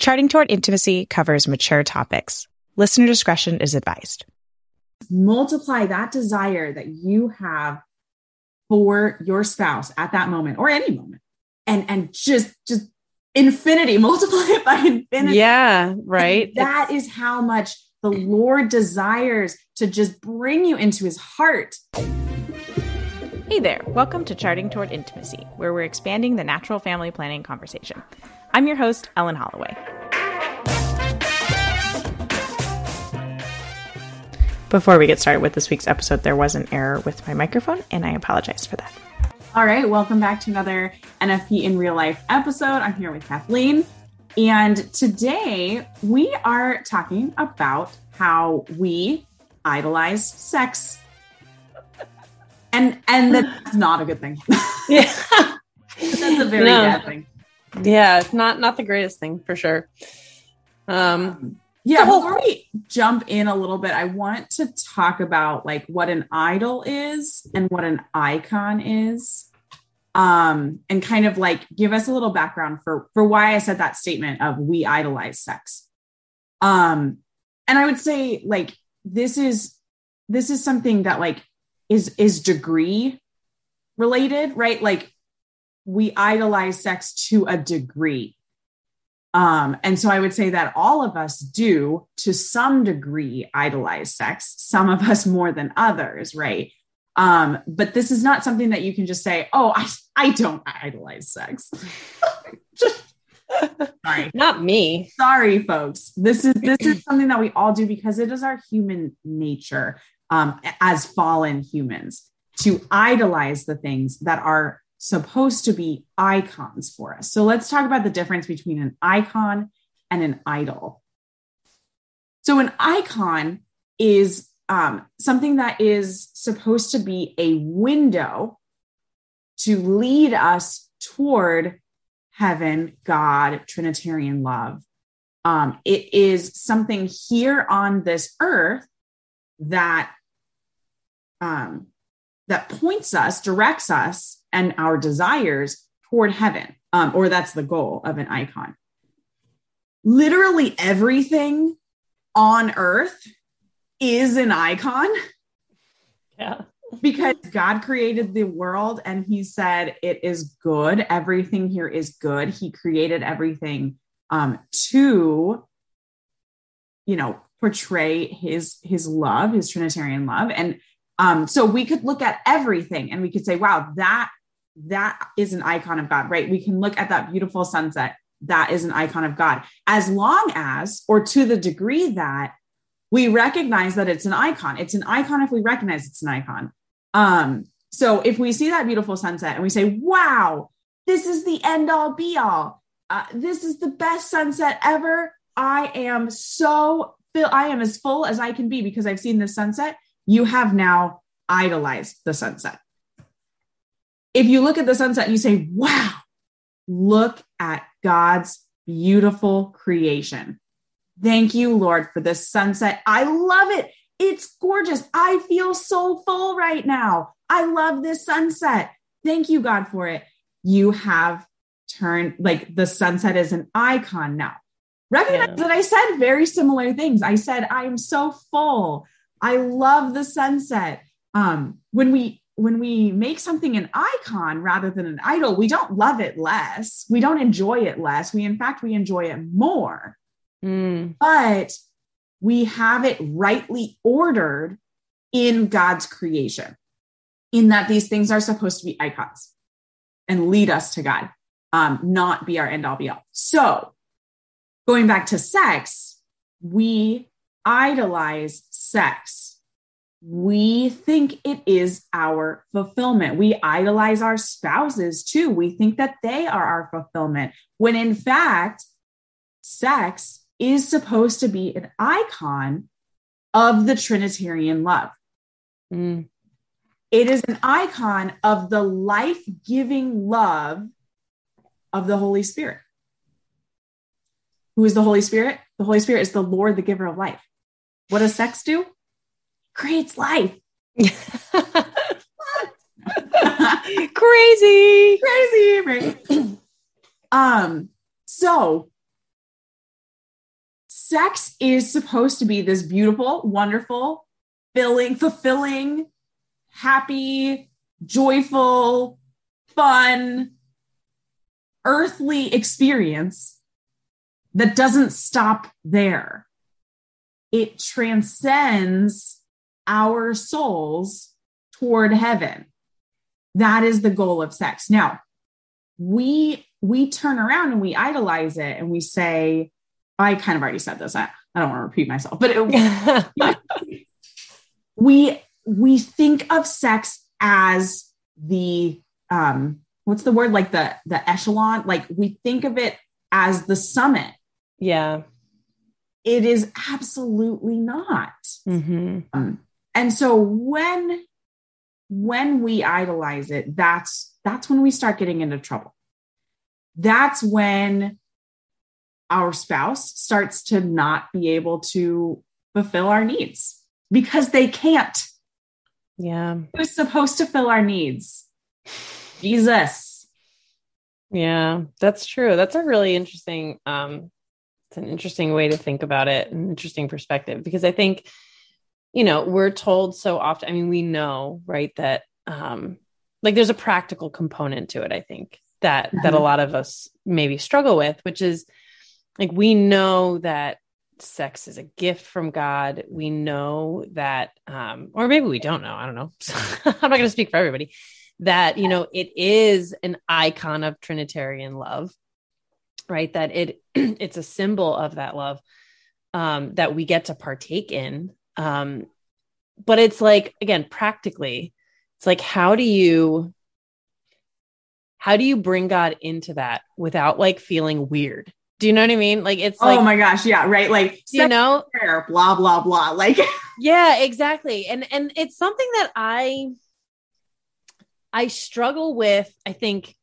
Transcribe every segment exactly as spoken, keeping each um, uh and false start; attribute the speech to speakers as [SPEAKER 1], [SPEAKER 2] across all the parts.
[SPEAKER 1] Charting Toward Intimacy covers mature topics. Listener discretion is advised.
[SPEAKER 2] Multiply that desire that you have for your spouse at that moment or any moment, and, and just, just infinity, multiply it by infinity.
[SPEAKER 3] Yeah, right.
[SPEAKER 2] And that is how much the Lord desires to just bring you into his heart.
[SPEAKER 1] Hey there. Welcome to Charting Toward Intimacy, where we're expanding the natural family planning conversation. I'm your host, Ellen Holloway. Before we get started with this week's episode, there was an error with my microphone, and I apologize for that.
[SPEAKER 2] All right. Welcome back to another N F P in Real Life episode. I'm here with Kathleen. And today we are talking about how we idolize sex. And and that's not a good thing.
[SPEAKER 3] Yeah.
[SPEAKER 2] That's a very
[SPEAKER 3] No.
[SPEAKER 2] bad thing.
[SPEAKER 3] Yeah, it's not not the greatest thing for sure. Um,
[SPEAKER 2] Yeah,
[SPEAKER 3] whole-
[SPEAKER 2] before we jump in a little bit, I want to talk about like what an idol is and what an icon is. Um, and kind of like give us a little background for, for why I said that statement of we idolize sex. Um, and I would say like, this is, this is something that like is, is degree related, right? Like we idolize sex to a degree. Um, and so I would say that all of us do to some degree idolize sex, some of us more than others, right? Um, but this is not something that you can just say, oh, I, I don't idolize sex. Sorry.
[SPEAKER 3] not me.
[SPEAKER 2] Sorry, folks. This is, this is something that we all do because it is our human nature, um, as fallen humans to idolize the things that are supposed to be icons for us. So let's talk about the difference between an icon and an idol. So an icon is um, something that is supposed to be a window to lead us toward heaven, God, Trinitarian love. Um, it is something here on this earth that um, that points us, directs us, and our desires toward heaven, um, or that's the goal of an icon. Literally everything on earth is an icon.
[SPEAKER 3] Yeah.
[SPEAKER 2] Because God created the world and he said it is good. Everything here is good. He created everything um, to, you know, portray his, his love, his Trinitarian love. And um, so we could look at everything and we could say, wow, that, that is an icon of God, right? We can look at that beautiful sunset. That is an icon of God, as long as, or to the degree that we recognize that it's an icon. It's an icon if we recognize it's an icon. Um, so if we see that beautiful sunset and we say, wow, this is the end all be all. Uh, this is the best sunset ever. I am so, I am as full as I can be because I've seen this sunset. You have now idolized the sunset. If you look at the sunset and you say, wow, look at God's beautiful creation. Thank you, Lord, for this sunset. I love it. It's gorgeous. I feel so full right now. I love this sunset. Thank you, God, for it. You have turned, like the sunset is an icon now. Recognize
[SPEAKER 3] Yeah.
[SPEAKER 2] that I said very similar things. I said, I am so full. I love the sunset. Um, when we when we make something an icon rather than an idol, we don't love it less. We don't enjoy it less. We, in fact, we enjoy it more.
[SPEAKER 3] Mm.
[SPEAKER 2] But we have it rightly ordered in God's creation, in that these things are supposed to be icons and lead us to God, um, not be our end all be all. So going back to sex, we idolize sex. We think it is our fulfillment. We idolize our spouses too. We think that they are our fulfillment, when in fact, sex is supposed to be an icon of the Trinitarian love.
[SPEAKER 3] Mm.
[SPEAKER 2] It is an icon of the life-giving love of the Holy Spirit. Who is the Holy Spirit? The Holy Spirit is the Lord, the giver of life. What does sex do? Creates life.
[SPEAKER 3] Crazy.
[SPEAKER 2] Crazy, right? um, so sex is supposed to be this beautiful, wonderful, filling, fulfilling, happy, joyful, fun, earthly experience that doesn't stop there. It transcends our souls toward heaven. That is the goal of sex. Now, we we turn around and we idolize it and we say, I kind of already said this. I, I don't want to repeat myself, but it, we we think of sex as the um what's the word, like the the echelon, like we think of it as the summit.
[SPEAKER 3] Yeah.
[SPEAKER 2] It is absolutely not.
[SPEAKER 3] Mm-hmm.
[SPEAKER 2] Um, and so when when we idolize it, that's that's when we start getting into trouble. That's when our spouse starts to not be able to fulfill our needs because they can't.
[SPEAKER 3] Yeah.
[SPEAKER 2] Who's supposed to fill our needs? Jesus.
[SPEAKER 3] Yeah, that's true. That's a really interesting, um, it's an interesting way to think about it, an interesting perspective, because I think, you know, we're told so often, I mean, we know, right, that, um, like there's a practical component to it, I think, that, mm-hmm. that a lot of us maybe struggle with, which is like, we know that sex is a gift from God. We know that, um, or maybe we don't know, I don't know. I'm not going to speak for everybody, that, you know, it is an icon of Trinitarian love, right? That it, it's a symbol of that love, um, that we get to partake in. Um, but it's like, again, practically, it's like, how do you, how do you bring God into that without like feeling weird? Do you know what I mean? Like, it's like,
[SPEAKER 2] oh my gosh. Yeah. Right. Like,
[SPEAKER 3] you know,
[SPEAKER 2] prayer, blah, blah, blah. Like,
[SPEAKER 3] yeah, exactly. And, and it's something that I, I struggle with, I think,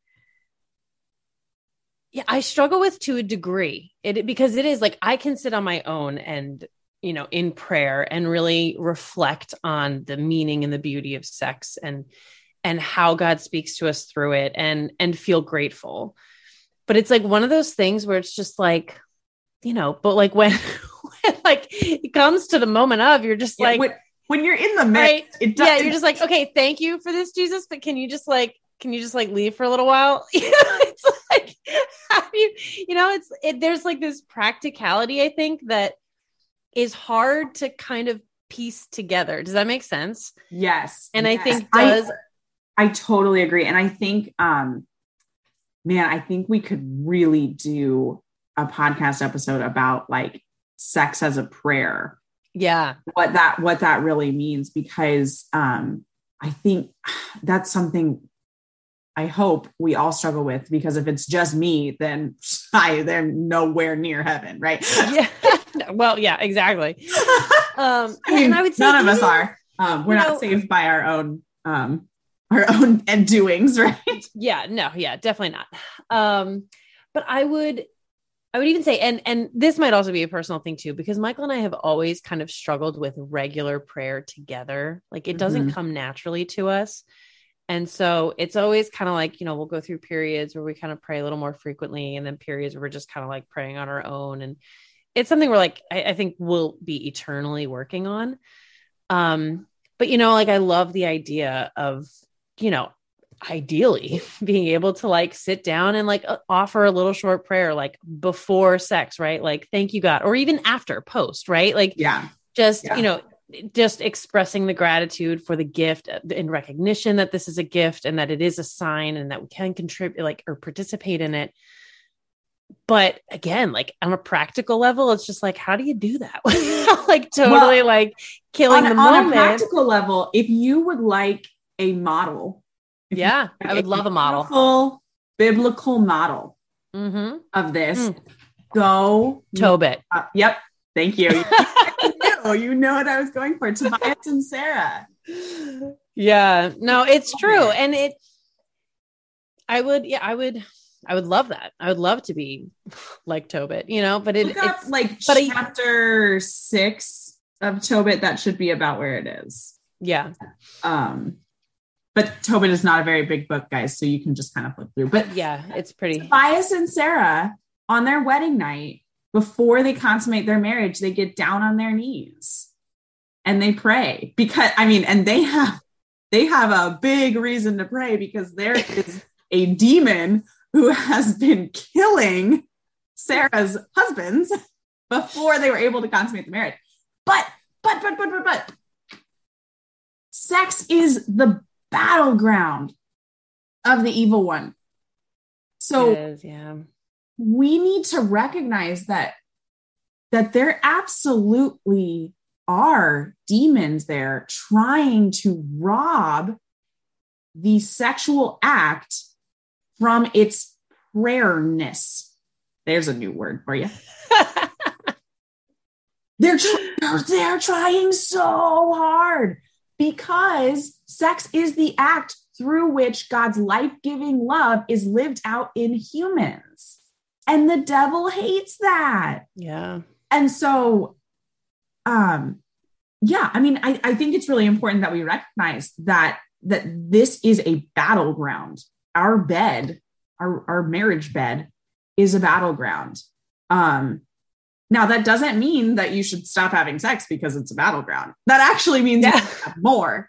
[SPEAKER 3] yeah, I struggle with to a degree it because it is like, I can sit on my own and, you know, in prayer and really reflect on the meaning and the beauty of sex and, and how God speaks to us through it and, and feel grateful. But it's like one of those things where it's just like, you know, but like when, when like it comes to the moment of, you're just
[SPEAKER 2] yeah,
[SPEAKER 3] like,
[SPEAKER 2] when, when you're in the midst,
[SPEAKER 3] right?
[SPEAKER 2] it does,
[SPEAKER 3] yeah, you're just like, okay, thank you for this, Jesus, but can you just like, can you just like leave for a little while? You know, it's like, how do you, you know, it's, it, there's like this practicality, I think, that is hard to kind of piece together. Does that make sense?
[SPEAKER 2] Yes.
[SPEAKER 3] And
[SPEAKER 2] yes.
[SPEAKER 3] I think does.
[SPEAKER 2] I, I totally agree. And I think, um, man, I think we could really do a podcast episode about like sex as a prayer.
[SPEAKER 3] Yeah.
[SPEAKER 2] What that, what that really means, because, um, I think that's something I hope we all struggle with, because if it's just me, then I, they're nowhere near heaven. Right.
[SPEAKER 3] Yeah. Well, yeah, exactly. Um,
[SPEAKER 2] I mean,
[SPEAKER 3] and I would say
[SPEAKER 2] none of
[SPEAKER 3] even,
[SPEAKER 2] us are, um, we're not
[SPEAKER 3] know,
[SPEAKER 2] saved by our own, um, our own and doings. Right.
[SPEAKER 3] Yeah, no, yeah, definitely not. Um, but I would, I would even say, and, and this might also be a personal thing too, because Michael and I have always kind of struggled with regular prayer together. Like it doesn't
[SPEAKER 2] Mm-hmm.
[SPEAKER 3] come naturally to us. And so it's always kind of like, you know, we'll go through periods where we kind of pray a little more frequently, and then periods where we're just kind of like praying on our own. And it's something we're like, I, I think we'll be eternally working on. Um, but you know, like I love the idea of, you know, ideally being able to like sit down and like offer a little short prayer, like before sex, right? Like, thank you, God, or even after, post, right? Like,
[SPEAKER 2] yeah,
[SPEAKER 3] just,
[SPEAKER 2] yeah.
[SPEAKER 3] you know, just expressing the gratitude for the gift in recognition that this is a gift and that it is a sign and that we can contribute, like, or participate in it. But again, like on a practical level, it's just like, how do you do that? Like totally well, like killing
[SPEAKER 2] on,
[SPEAKER 3] the
[SPEAKER 2] on
[SPEAKER 3] moment.
[SPEAKER 2] On a practical level, if you would like a model,
[SPEAKER 3] yeah, I would love a model,
[SPEAKER 2] full biblical model
[SPEAKER 3] mm-hmm.
[SPEAKER 2] of this.
[SPEAKER 3] Mm.
[SPEAKER 2] Go
[SPEAKER 3] Tobit.
[SPEAKER 2] Uh, yep. Thank you. You know, you know what I was going for. Tobias and Sarah.
[SPEAKER 3] Yeah, no, it's true. And it, I would, yeah, I would, I would love that. I would love to be like Tobit, you know, but it,
[SPEAKER 2] Look up,
[SPEAKER 3] it's
[SPEAKER 2] like
[SPEAKER 3] but
[SPEAKER 2] chapter I, six of Tobit. That should be about where it is.
[SPEAKER 3] Yeah.
[SPEAKER 2] Um, but Tobit is not a very big book, guys. So you can just kind of flip through, but
[SPEAKER 3] yeah, it's pretty.
[SPEAKER 2] Tobias and Sarah on their wedding night before they consummate their marriage, they get down on their knees and they pray because, I mean, and they have, they have a big reason to pray because there is a demon who has been killing Sarah's husbands before they were able to consummate the marriage. But, but, but, but, but, but, sex is the battleground of the evil one. So
[SPEAKER 3] It is, yeah.
[SPEAKER 2] we need to recognize that, that there absolutely are demons there trying to rob the sexual act from its prayerness. There's a new word for you. they're, tr- they're trying so hard because sex is the act through which God's life-giving love is lived out in humans. And the devil hates that.
[SPEAKER 3] Yeah.
[SPEAKER 2] And so, um, yeah, I mean, I, I think it's really important that we recognize that, that this is a battleground. Our bed, our, our marriage bed is a battleground. Um, now that doesn't mean that you should stop having sex because it's a battleground. That actually means
[SPEAKER 3] Yeah.
[SPEAKER 2] you have more.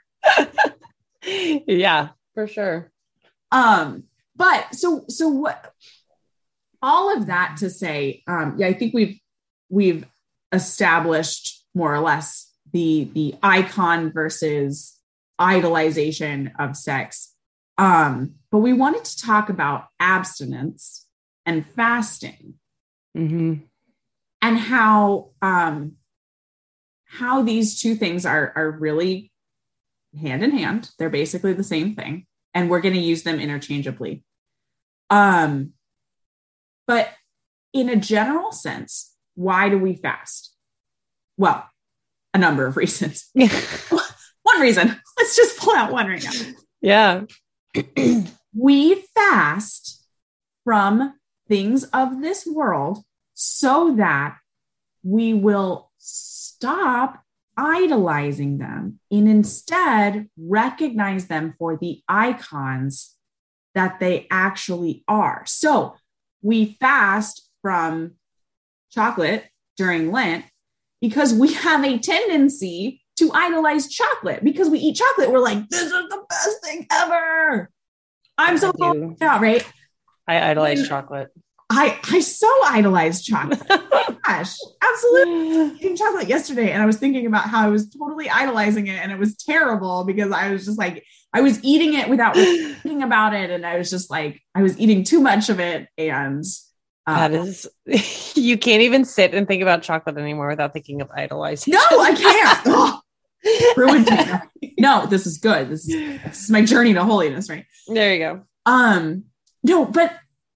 [SPEAKER 3] Yeah, for sure.
[SPEAKER 2] Um, but so, so what, all of that to say, um, yeah, I think we've, we've established more or less the, the icon versus idolization of sex. Um, but we wanted to talk about abstinence and fasting
[SPEAKER 3] Mm-hmm.
[SPEAKER 2] and how, um, how these two things are, are really hand in hand. They're basically the same thing, and we're going to use them interchangeably. Um, but in a general sense, why do we fast? Well, a number of reasons. One reason, let's just pull out one right now.
[SPEAKER 3] Yeah.
[SPEAKER 2] We fast from things of this world so that we will stop idolizing them and instead recognize them for the icons that they actually are. So we fast from chocolate during Lent because we have a tendency to idolize chocolate. Because we eat chocolate, we're like, this is the best thing ever. I'm so full out, right?
[SPEAKER 3] I idolize chocolate.
[SPEAKER 2] I, I so idolize chocolate. Gosh, absolutely. Eating chocolate yesterday, and I was thinking about how I was totally idolizing it, and it was terrible because I was just like, I was eating it without really thinking about it, and I was just like, I was eating too much of it, and uh,
[SPEAKER 3] That is, you can't even sit and think about chocolate anymore without thinking of idolizing.
[SPEAKER 2] no, I can't. Oh, ruined me. No, this is good. This is, this is my journey to holiness, right?
[SPEAKER 3] There you go.
[SPEAKER 2] Um, no, but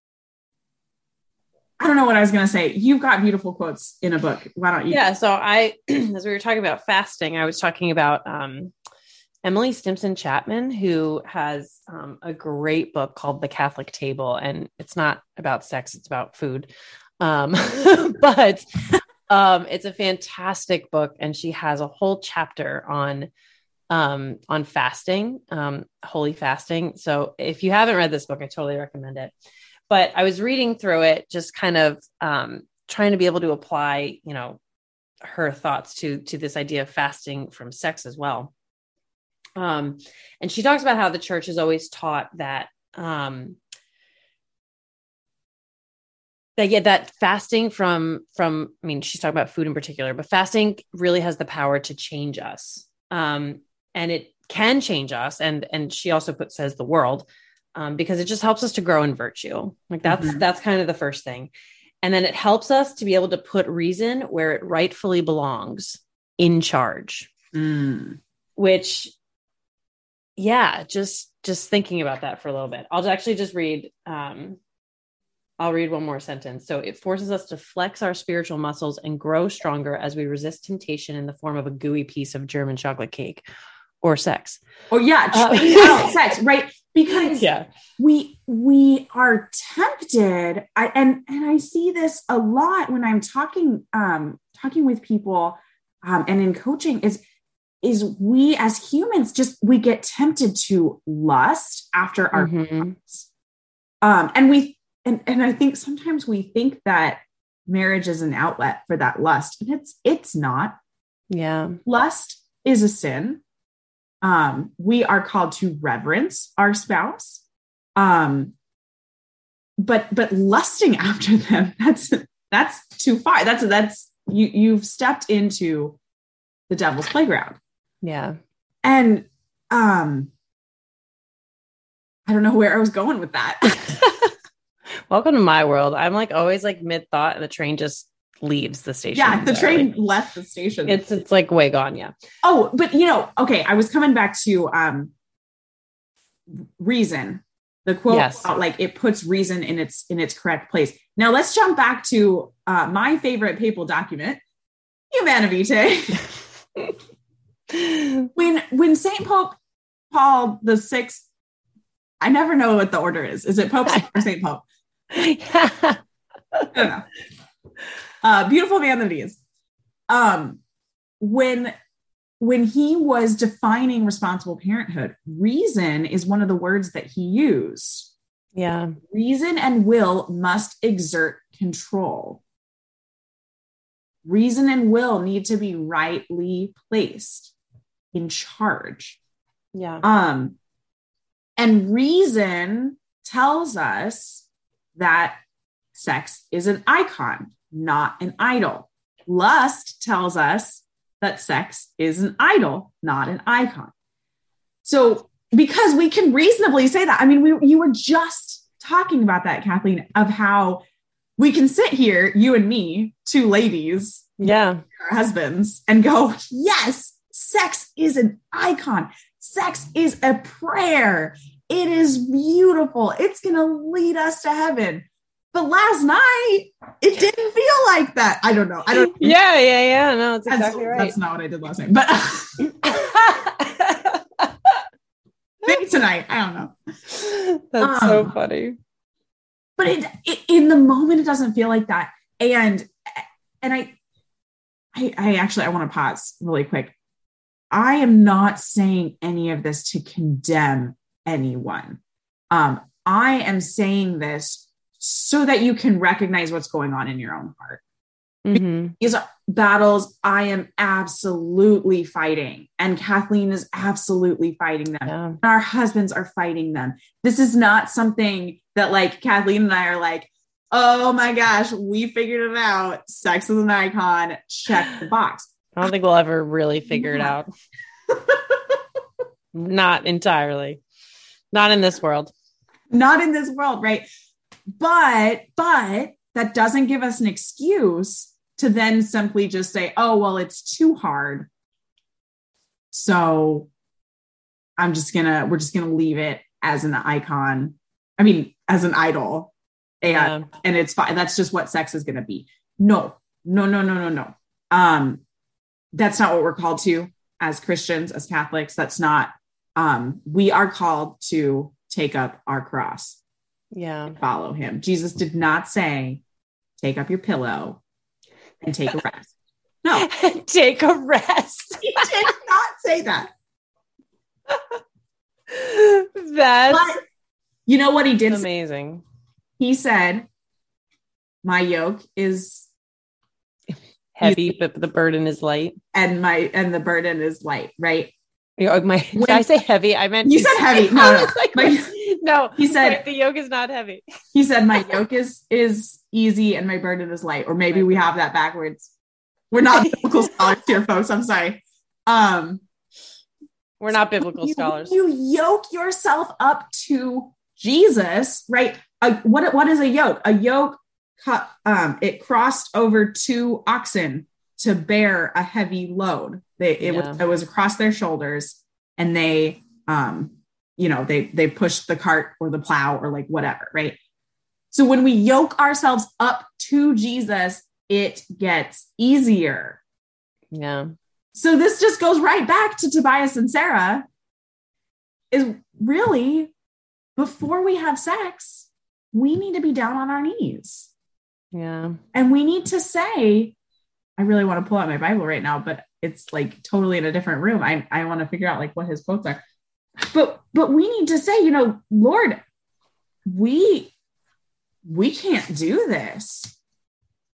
[SPEAKER 2] I don't know what I was going to say. You've got beautiful quotes in a book. Why don't you?
[SPEAKER 3] Yeah. So I, as we were talking about fasting, I was talking about um, Emily Stimson Chapman, who has um, a great book called The Catholic Table. And it's not about sex, it's about food. Um, but um, it's a fantastic book. And she has a whole chapter on um, on fasting, um, holy fasting. So if you haven't read this book, I totally recommend it. But I was reading through it, just kind of um, trying to be able to apply, you know, her thoughts to, to this idea of fasting from sex as well. Um, and she talks about how the church has always taught that, um, that, yeah, that fasting from, from, I mean, she's talking about food in particular, but fasting really has the power to change us. Um, and it can change us. And, and she also put, says the world, Um, because it just helps us to grow in virtue. Like that's, mm-hmm. that's kind of the first thing. And then it helps us to be able to put reason where it rightfully belongs, in charge,
[SPEAKER 2] mm.
[SPEAKER 3] which, yeah, just, just thinking about that for a little bit. I'll actually just read, um, I'll read one more sentence. So it forces us to flex our spiritual muscles and grow stronger as we resist temptation in the form of a gooey piece of German chocolate cake or sex.
[SPEAKER 2] Oh yeah.
[SPEAKER 3] Uh,
[SPEAKER 2] out sex, right? Because
[SPEAKER 3] yeah.
[SPEAKER 2] we, we are tempted. I, and, and I see this a lot when I'm talking, um, talking with people, um, and in coaching is, is we as humans, just, we get tempted to lust after our,
[SPEAKER 3] mm-hmm.
[SPEAKER 2] um, and we, and, and I think sometimes we think that marriage is an outlet for that lust. And it's, it's not.
[SPEAKER 3] Yeah.
[SPEAKER 2] Lust is a sin. Um, we are called to reverence our spouse. Um, but, but lusting after them, that's, that's too far. That's, that's, you, you've stepped into the devil's playground.
[SPEAKER 3] Yeah.
[SPEAKER 2] And, um, I don't know where I was going with that.
[SPEAKER 3] Welcome to my world. I'm like always like mid thought and the train just leaves the station.
[SPEAKER 2] Yeah. The train
[SPEAKER 3] like,
[SPEAKER 2] left the station.
[SPEAKER 3] It's, it's like way gone. Yeah.
[SPEAKER 2] Oh, but you know, okay. I was coming back to, um, reason, the quote
[SPEAKER 3] Yes.
[SPEAKER 2] about like, it puts reason in its, in its correct place. Now let's jump back to, uh, my favorite papal document, Humanae Vitae. when, when Saint Pope Paul the Sixth, I never know what the order is. Is it Pope or Saint Pope? I don't know. Uh, beautiful man that he is. Um, when, when he was defining responsible parenthood, reason is one of the words that he used.
[SPEAKER 3] Yeah.
[SPEAKER 2] Reason and will must exert control. Reason and will need to be rightly placed in charge.
[SPEAKER 3] Yeah.
[SPEAKER 2] Um, and reason tells us that sex is an icon, not an idol. Lust tells us that sex is an idol, not an icon. So because we can reasonably say that, I mean, we, you were just talking about that, Kathleen, of how we can sit here, you and me, two ladies,
[SPEAKER 3] yeah,
[SPEAKER 2] our husbands, and go, yes, sex is an icon. Sex is a prayer. It is beautiful. It's going to lead us to heaven. But last night, it didn't feel like that. I don't know. I don't.
[SPEAKER 3] Yeah, yeah, yeah. No, that's
[SPEAKER 2] That's,
[SPEAKER 3] exactly right.
[SPEAKER 2] That's not what I did last night. But maybe tonight. I don't know.
[SPEAKER 3] That's
[SPEAKER 2] um,
[SPEAKER 3] so funny.
[SPEAKER 2] But it, it, in the moment, it doesn't feel like that. And and I, I, I actually I want to pause really quick. I am not saying any of this to condemn anyone. Um, I am saying this so that you can recognize what's going on in your own heart.
[SPEAKER 3] Mm-hmm.
[SPEAKER 2] These are battles I am absolutely fighting, and Kathleen is absolutely fighting them.
[SPEAKER 3] Yeah.
[SPEAKER 2] And our husbands are fighting them. This is not something that like Kathleen and I are like, oh my gosh, we figured it out. Sex is an icon. Check the box.
[SPEAKER 3] I don't think we'll ever really figure it out. Not entirely. Not in this world.
[SPEAKER 2] Not in this world, right? But, but that doesn't give us an excuse to then simply just say, oh, well, it's too hard. So I'm just gonna, we're just gonna leave it as an icon. I mean, as an idol. And,
[SPEAKER 3] Yeah.
[SPEAKER 2] and it's fine. That's just what sex is gonna be. No, no, no, no, no, no. Um, that's not what we're called to as Christians, as Catholics. That's not, um, we are called to take up our cross.
[SPEAKER 3] Yeah.
[SPEAKER 2] Follow him. Jesus did not say, take up your pillow and take a rest. No.
[SPEAKER 3] Take a rest.
[SPEAKER 2] He did not say that.
[SPEAKER 3] That's
[SPEAKER 2] But you know what he did say?
[SPEAKER 3] amazing.
[SPEAKER 2] He said, my yoke is
[SPEAKER 3] Heavy, but the burden is light.
[SPEAKER 2] and my and the burden is light, right?
[SPEAKER 3] Oh, my,
[SPEAKER 2] When-
[SPEAKER 3] did I say heavy? I meant
[SPEAKER 2] You said heavy. No,
[SPEAKER 3] I
[SPEAKER 2] no.
[SPEAKER 3] was like,
[SPEAKER 2] My-
[SPEAKER 3] no.
[SPEAKER 2] He said-
[SPEAKER 3] wait, the yoke is not heavy.
[SPEAKER 2] He said, my yoke is is easy and my burden is light. Or maybe we have that backwards. We're not biblical scholars here, folks. I'm sorry. Um,
[SPEAKER 3] We're not biblical
[SPEAKER 2] you,
[SPEAKER 3] scholars.
[SPEAKER 2] You yoke yourself up to Jesus, right? A, what what is a yoke? A yoke, cut, um, it crossed over two oxen to bear a heavy load. They it
[SPEAKER 3] Yeah.
[SPEAKER 2] was it was across their shoulders, and they, um, you know, they they pushed the cart or the plow or like whatever, right? So when we yoke ourselves up to Jesus, it gets easier.
[SPEAKER 3] Yeah.
[SPEAKER 2] So this just goes right back to Tobias and Sarah. Is really, before we have sex, we need to be down on our knees.
[SPEAKER 3] Yeah.
[SPEAKER 2] And we need to say, I really want to pull out my Bible right now, but it's like totally in a different room. I, I want to figure out like what his quotes are. But but we need to say, you know, Lord, we we can't do this.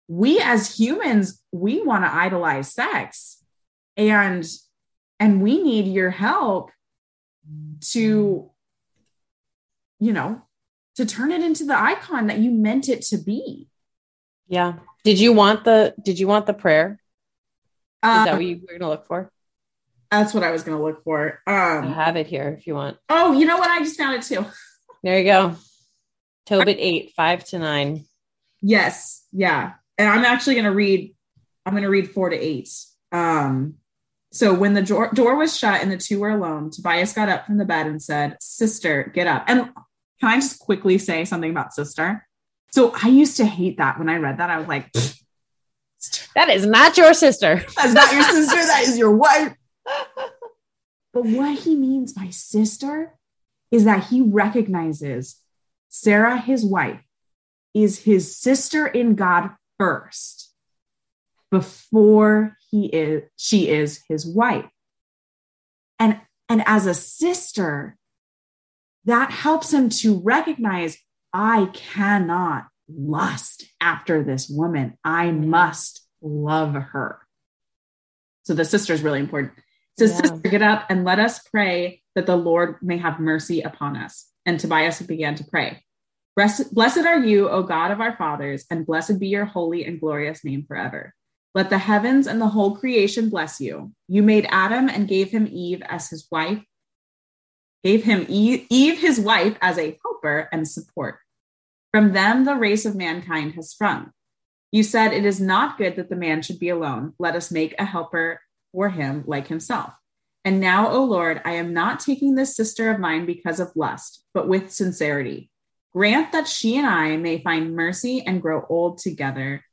[SPEAKER 2] we as humans, we want to idolize sex, and, and we need your help to, you know, to turn it into the icon that you meant it to be.
[SPEAKER 3] Yeah. Did you want the, did you want the prayer? Is
[SPEAKER 2] Um,
[SPEAKER 3] that what you were going to look for?
[SPEAKER 2] That's what I was going to look for. Um,
[SPEAKER 3] I have it here if you want.
[SPEAKER 2] Oh, you know what? I just found it too.
[SPEAKER 3] There you go. Tobit eight, five to nine.
[SPEAKER 2] Yes. Yeah. And I'm actually going to read, I'm going to read four to eight. Um, so when the door, door was shut and the two were alone, Tobias got up from the bed and said, "Sister, get up." And can I just quickly say something about sister? So I used to hate that when I read that. I was like,
[SPEAKER 3] that is not your sister.
[SPEAKER 2] That's not your sister. That is your wife. But what he means by sister is that he recognizes Sarah, his wife, is his sister in God first, before he is, she is his wife. And, and as a sister, that helps him to recognize, I cannot lust after this woman. I must love her. So the sister is really important. So yeah. Sister, get up and let us pray that the Lord may have mercy upon us. And Tobias began to pray. Blessed are you, O God of our fathers, and blessed be your holy and glorious name forever. Let the heavens and the whole creation bless you. You made Adam and gave him Eve as his wife, gave him Eve, Eve his wife as a helper and support. From them, the race of mankind has sprung. You said it is not good that the man should be alone. Let us make a helper for him like himself. And now, O Lord, I am not taking this sister of mine because of lust, but with sincerity. Grant that she and I may find mercy and grow old together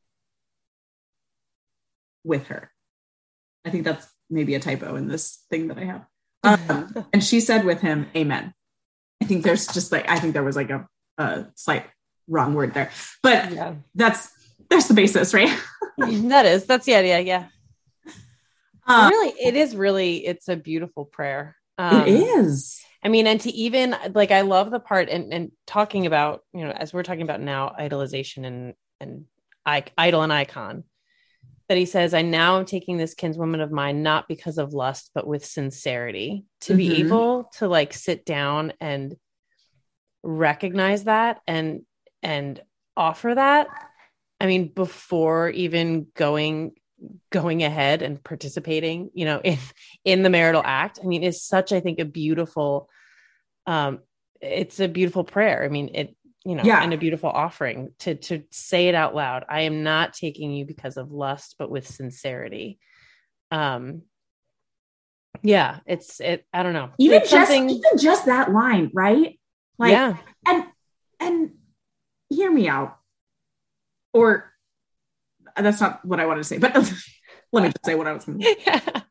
[SPEAKER 2] with her. I think that's maybe a typo in this thing that I have. Um, and she said with him, Amen. I think there's just like, I think there was like a, a slight wrong word there, but yeah. that's, that's the basis, right?
[SPEAKER 3] That is, that's the idea. Yeah. Um, really, it is really, it's a beautiful prayer. Um,
[SPEAKER 2] it is.
[SPEAKER 3] I mean, and to even like, I love the part and, and talking about, you know, as we're talking about now, idolization and, and I, idol and icon, that he says, I now am taking this kinswoman of mine, not because of lust, but with sincerity. To mm-hmm. be able to like sit down and recognize that and, and offer that. I mean, before even going, going ahead and participating, you know, in, in the marital act, I mean, is such, I think, a beautiful, um, it's a beautiful prayer. I mean, it, you know, yeah. and a beautiful offering to, to say it out loud. I am not taking you because of lust, but with sincerity. Um, yeah, it's, it, I don't know.
[SPEAKER 2] Even
[SPEAKER 3] it's
[SPEAKER 2] just, even just that line, right? Like,
[SPEAKER 3] yeah.
[SPEAKER 2] and, and hear me out, or that's not what I wanted to say, but let me just say what I was going to say. Yeah.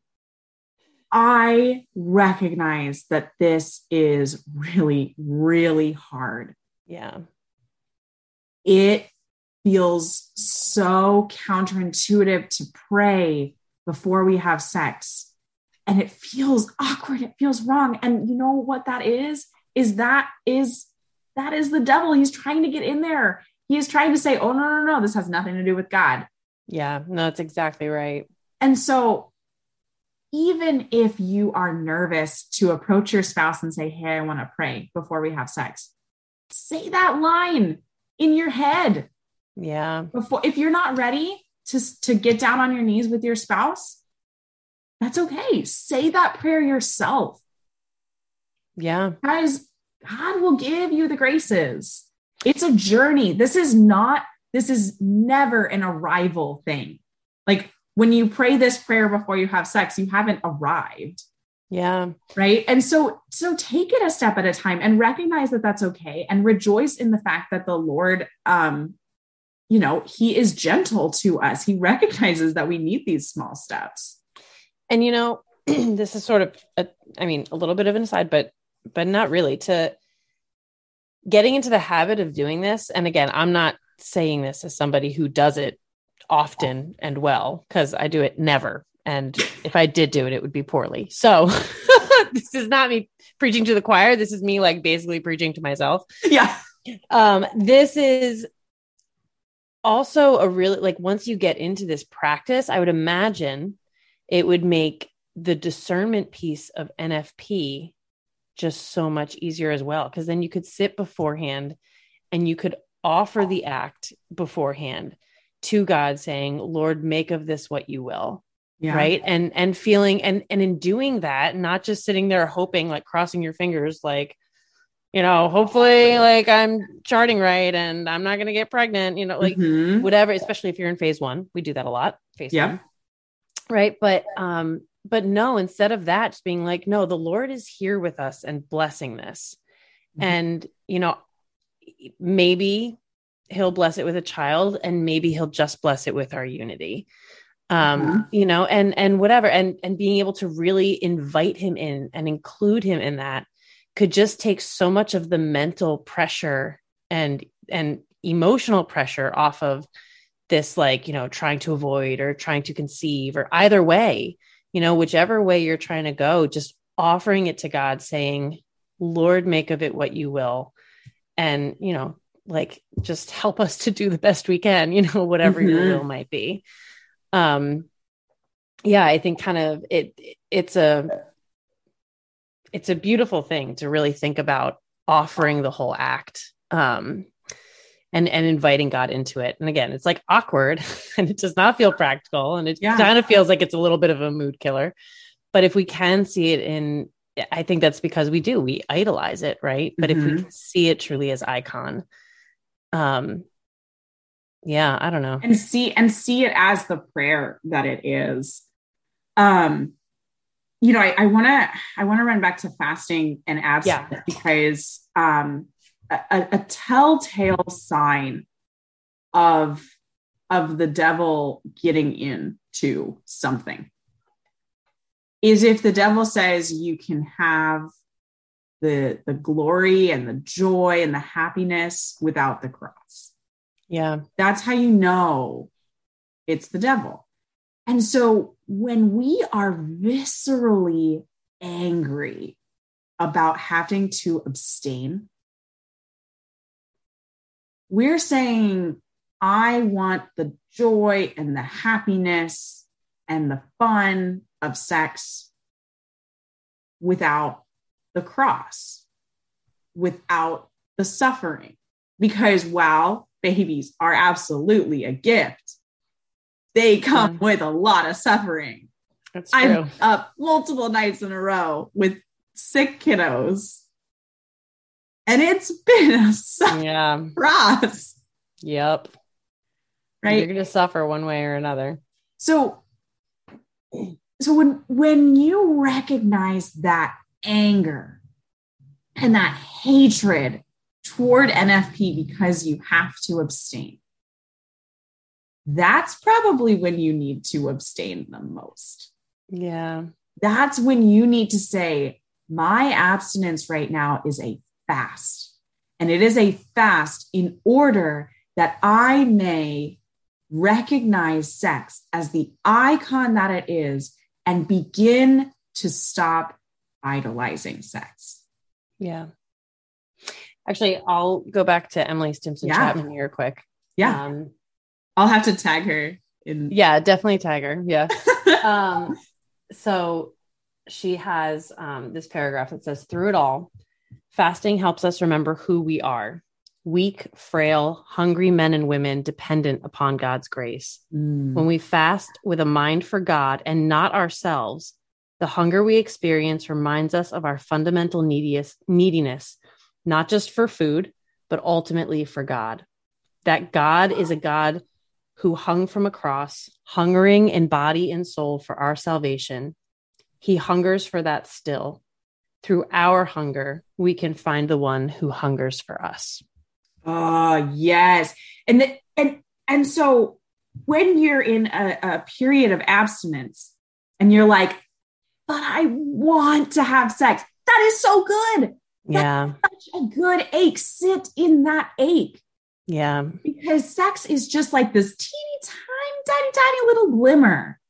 [SPEAKER 2] I recognize that this is really, really hard.
[SPEAKER 3] Yeah.
[SPEAKER 2] It feels so counterintuitive to pray before we have sex. And it feels awkward. It feels wrong. And you know what that is? Is that is, that is the devil. He's trying to get in there. He is trying to say, oh, no, no, no, this has nothing to do with God.
[SPEAKER 3] Yeah, no, that's exactly right.
[SPEAKER 2] And so even if you are nervous to approach your spouse and say, hey, I want to pray before we have sex, say that line in your head.
[SPEAKER 3] Yeah.
[SPEAKER 2] Before, if you're not ready to, to get down on your knees with your spouse, that's okay. Say that prayer yourself.
[SPEAKER 3] Yeah.
[SPEAKER 2] Guys, God will give you the graces. It's a journey. This is not, this is never an arrival thing. Like when you pray this prayer before you have sex, you haven't arrived.
[SPEAKER 3] Yeah.
[SPEAKER 2] Right. And so, so take it a step at a time and recognize that that's okay. And rejoice in the fact that the Lord, um, you know, he is gentle to us. He recognizes that we need these small steps.
[SPEAKER 3] And, you know, this is sort of, a, I mean, a little bit of an aside, but, but not really, to getting into the habit of doing this. And again, I'm not saying this as somebody who does it often and well, because I do it never. And if I did do it, it would be poorly. So this is not me preaching to the choir. This is me like basically preaching to myself.
[SPEAKER 2] Yeah.
[SPEAKER 3] Um, this is also a really, like, once you get into this practice, I would imagine it would make the discernment piece of N F P just so much easier as well. Cause then you could sit beforehand and you could offer the act beforehand to God saying, Lord, make of this what you will. Yeah. Right. And, and feeling, and, and in doing that, not just sitting there hoping, like crossing your fingers, like, you know, hopefully like I'm charting right and I'm not going to get pregnant, you know, like mm-hmm. whatever, especially if you're in phase one, we do that a lot. Phase yep. one. Right. But, um, but no, instead of that, just being like, no, the Lord is here with us and blessing this. Mm-hmm. And, you know, maybe he'll bless it with a child and maybe he'll just bless it with our unity. Um, mm-hmm. you know, and, and whatever, and, and being able to really invite him in and include him in that could just take so much of the mental pressure and, and emotional pressure off of this, like, you know, trying to avoid or trying to conceive or either way, you know, whichever way you're trying to go, just offering it to God, saying, Lord, make of it what you will. And, you know, like, just help us to do the best we can, you know, whatever mm-hmm. your will might be. Um, yeah, I think kind of it, it's a, it's a beautiful thing to really think about offering the whole act, um, and, and inviting God into it. And again, it's like awkward and it does not feel practical. And it yeah. kind of feels like it's a little bit of a mood killer, but if we can see it in, I think that's because we do, we idolize it. Right. But mm-hmm. if we can see it truly as icon, um, yeah, I don't know.
[SPEAKER 2] And see, and see it as the prayer that it is. Um, you know, I, I want to, I want to run back to fasting and abstinence yeah. because, um, a, a telltale sign of, of the devil getting into something is if the devil says you can have the, the glory and the joy and the happiness without the cross.
[SPEAKER 3] Yeah.
[SPEAKER 2] That's how you know it's the devil. And so when we are viscerally angry about having to abstain, we're saying, I want the joy and the happiness and the fun of sex without the cross, without the suffering. Because while babies are absolutely a gift, they come yeah. with a lot of suffering.
[SPEAKER 3] That's true.
[SPEAKER 2] I'm up multiple nights in a row with sick kiddos. And it's been a suffering
[SPEAKER 3] yeah.
[SPEAKER 2] process.
[SPEAKER 3] Yep.
[SPEAKER 2] Right.
[SPEAKER 3] You're going to suffer one way or another.
[SPEAKER 2] So, so when, when you recognize that anger and that hatred toward N F P because you have to abstain, that's probably when you need to abstain the most.
[SPEAKER 3] Yeah.
[SPEAKER 2] That's when you need to say, my abstinence right now is a fast. And it is a fast in order that I may recognize sex as the icon that it is and begin to stop idolizing sex.
[SPEAKER 3] Yeah. Actually, I'll go back to Emily Stimson yeah. Chapman here quick.
[SPEAKER 2] Yeah. Um, I'll have to tag her in.
[SPEAKER 3] Yeah, definitely tag her. Yeah. um, so she has um, this paragraph that says, through it all, fasting helps us remember who we are. Weak, frail, hungry men and women dependent upon God's grace. Mm. When we fast with a mind for God and not ourselves, the hunger we experience reminds us of our fundamental neediness, neediness, not just for food, but ultimately for God. That God is a God who hung from a cross, hungering in body and soul for our salvation. He hungers for that still. Through our hunger, we can find the one who hungers for us.
[SPEAKER 2] Oh, yes. And, the, and, and so when you're in a, a period of abstinence and you're like, but I want to have sex, that is so good.
[SPEAKER 3] Yeah.
[SPEAKER 2] That's such a good ache. Sit in that ache.
[SPEAKER 3] Yeah.
[SPEAKER 2] Because sex is just like this teeny tiny, tiny, tiny little glimmer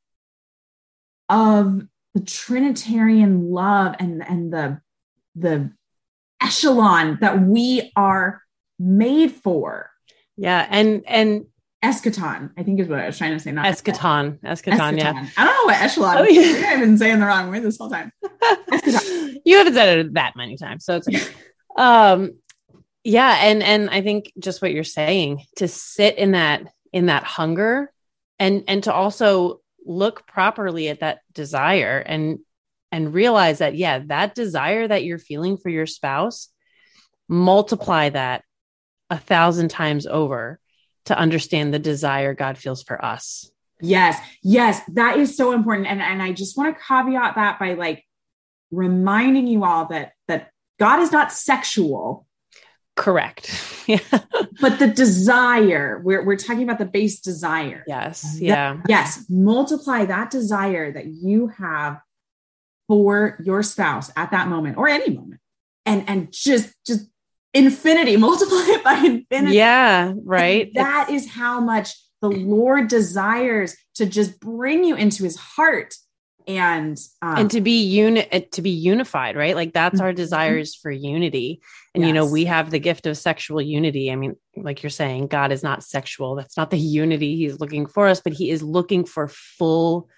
[SPEAKER 2] of the Trinitarian love and, and the, the echelon that we are made for.
[SPEAKER 3] Yeah. And, and
[SPEAKER 2] eschaton, I think is what I was trying to say. Not
[SPEAKER 3] eschaton, eschaton, yeah.
[SPEAKER 2] I don't know what echelon.
[SPEAKER 3] Oh, yeah.
[SPEAKER 2] Maybe I've been saying the wrong way this whole time.
[SPEAKER 3] You haven't said it that many times, so it's okay. um, yeah, and and I think just what you're saying, to sit in that in that hunger, and and to also look properly at that desire, and and realize that yeah, that desire that you're feeling for your spouse, multiply that a thousand times over to understand the desire God feels for us.
[SPEAKER 2] Yes. Yes. That is so important. And, and I just want to caveat that by like reminding you all that, that God is not sexual.
[SPEAKER 3] Correct. Yeah.
[SPEAKER 2] But the desire, we're, we're talking about the base desire.
[SPEAKER 3] Yes. Yeah.
[SPEAKER 2] That, yes. Multiply that desire that you have for your spouse at that moment or any moment. And, and just, just infinity, multiply it by infinity.
[SPEAKER 3] Yeah. Right.
[SPEAKER 2] And that it's- is how much the Lord desires to just bring you into his heart and, um,
[SPEAKER 3] and to be uni- to be unified, right? Like that's mm-hmm. our desires for unity. And, yes. you know, we have the gift of sexual unity. I mean, like you're saying, God is not sexual. That's not the unity he's looking for us, but he is looking for full,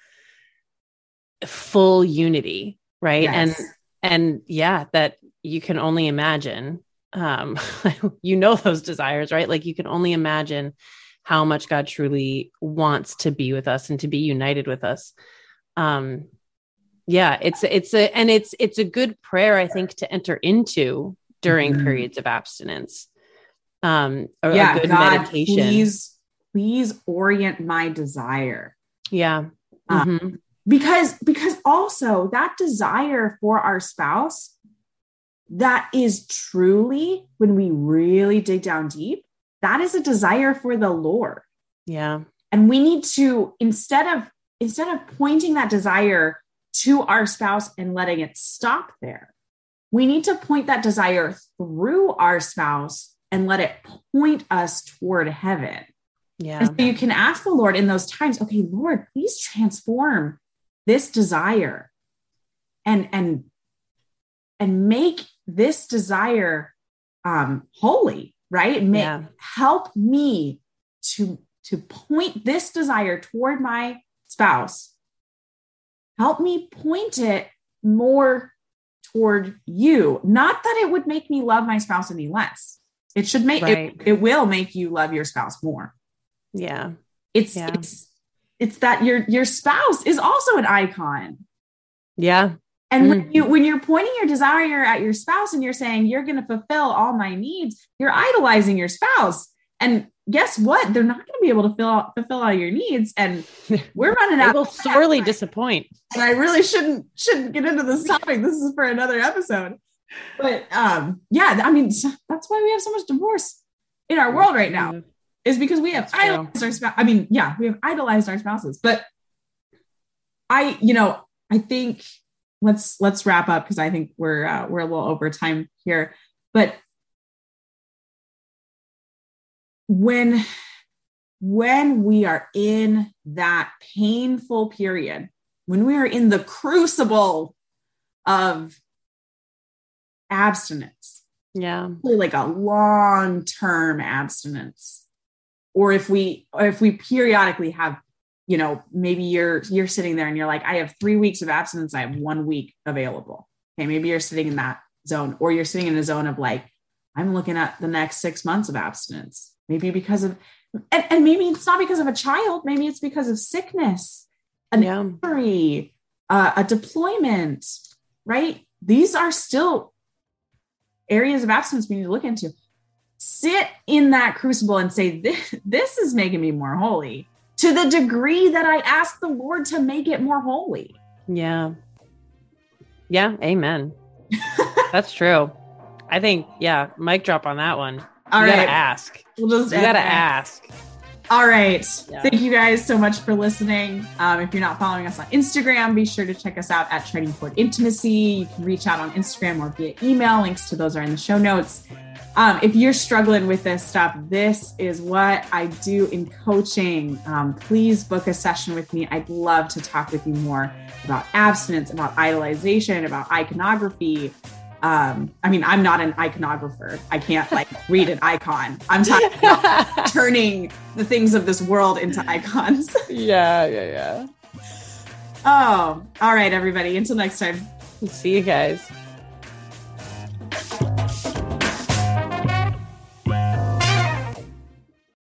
[SPEAKER 3] full unity. Right. Yes. And, and yeah, that you can only imagine, um, you know, those desires, right? Like you can only imagine how much God truly wants to be with us and to be united with us. Um, yeah, it's, it's a, and it's, it's a good prayer, I think, to enter into during mm-hmm. periods of abstinence. Um, or
[SPEAKER 2] yeah,
[SPEAKER 3] a good
[SPEAKER 2] God,
[SPEAKER 3] meditation.
[SPEAKER 2] Please, please orient my desire.
[SPEAKER 3] Yeah.
[SPEAKER 2] Um,
[SPEAKER 3] mm-hmm.
[SPEAKER 2] Because, because also that desire for our spouse, that is truly, when we really dig down deep, that is a desire for the Lord.
[SPEAKER 3] Yeah.
[SPEAKER 2] And we need to, instead of, instead of pointing that desire to our spouse and letting it stop there, we need to point that desire through our spouse and let it point us toward heaven.
[SPEAKER 3] Yeah.
[SPEAKER 2] And so you can ask the Lord in those times, okay, Lord, please transform this desire and, and, and make this desire um, holy, right? Make, yeah. Help me to, to point this desire toward my spouse. Help me point it more toward you. Not that it would make me love my spouse any less. It should make right. it, it will make you love your spouse more.
[SPEAKER 3] Yeah.
[SPEAKER 2] It's,
[SPEAKER 3] yeah.
[SPEAKER 2] it's, it's that your, your spouse is also an icon.
[SPEAKER 3] Yeah.
[SPEAKER 2] And
[SPEAKER 3] mm.
[SPEAKER 2] when you, when you're pointing your desire at your spouse and you're saying, you're going to fulfill all my needs, you're idolizing your spouse. And guess what? They're not going to be able to fill, fulfill all your needs. And we're running out.
[SPEAKER 3] They will sorely disappoint.
[SPEAKER 2] And I really shouldn't, shouldn't get into this topic. This is for another episode. But um, yeah, I mean, that's why we have so much divorce in our world right now, is because we have idolized our spouse. I mean, yeah, we have idolized our spouses. But I, you know, I think let's let's wrap up, because I think we're uh, we're a little over time here. But when when we are in that painful period, when we are in the crucible of abstinence,
[SPEAKER 3] yeah,
[SPEAKER 2] like a long-term abstinence, or if we or if we periodically have, you know, maybe you're you're sitting there and you're like, I have three weeks of abstinence, I have one week available. Okay, maybe you're sitting in that zone, or you're sitting in a zone of like, I'm looking at the next six months of abstinence. Maybe because of, and, and maybe it's not because of a child, maybe it's because of sickness, an yeah. injury, uh, a deployment, right? These are still areas of abstinence we need to look into. Sit in that crucible and say, this, this is making me more holy, to the degree that I ask the Lord to make it more holy.
[SPEAKER 3] Yeah. Yeah. Amen. That's true. I think, yeah, mic drop on that one.
[SPEAKER 2] All
[SPEAKER 3] you
[SPEAKER 2] right.
[SPEAKER 3] gotta ask.
[SPEAKER 2] We'll just
[SPEAKER 3] you gotta there. ask.
[SPEAKER 2] All right.
[SPEAKER 3] Yeah.
[SPEAKER 2] Thank you guys so much for listening. Um, if you're not following us on Instagram, be sure to check us out at Charting Toward Intimacy. You can reach out on Instagram or via email. Links to those are in the show notes. Um, if you're struggling with this stuff, this is what I do in coaching. Um, please book a session with me. I'd love to talk with you more about abstinence, about idolization, about iconography, Um, I mean, I'm not an iconographer. I can't like read an icon. I'm talking about turning the things of this world into icons.
[SPEAKER 3] Yeah, yeah, yeah.
[SPEAKER 2] Oh, all right, everybody. Until next time.
[SPEAKER 3] See you guys.